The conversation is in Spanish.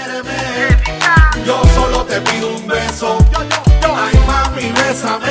quiéreme. Yo solo te pido un beso. Ay, mami, bésame.